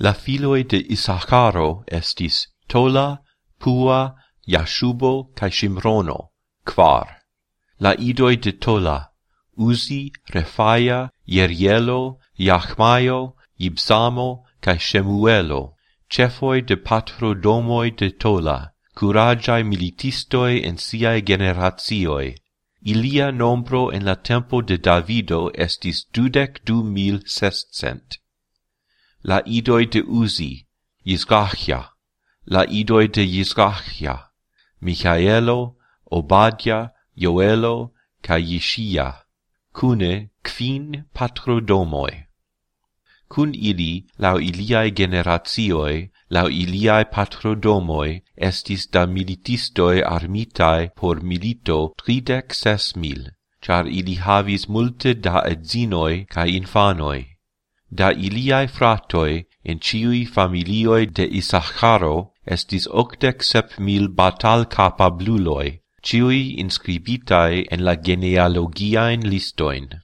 La filoi de Issacharo estis Tola, Pua, Jashubo, kai Shimrono, kvar. La idoi de Tola, Uzi, Refaia, Jerielo, Jachmaio, Ibsamo, kai Shemuelo, cefoi de patrodomoi de Tola, curagiae militistoi en siae generatioi. Ilia nombro en la tempo de Davido estis 22,600. La idoi de Uzi, Yizrachia. La idoi de Yizrachia, Michaelo, Obadia, Joelo, ca Yishia, cune quin patrodomoi. Cun ili, lau iliae generatioi, lau iliae patrodomoi, estis da militistoi armitae por milito 36,000, char ili havis multe da edzinoi ca infanoi. Da iliae fratoi, en ciui familioi de Issacharo, estis 87,000 batal capabluloi, ciui inscribitae en la genealogiaen listoin.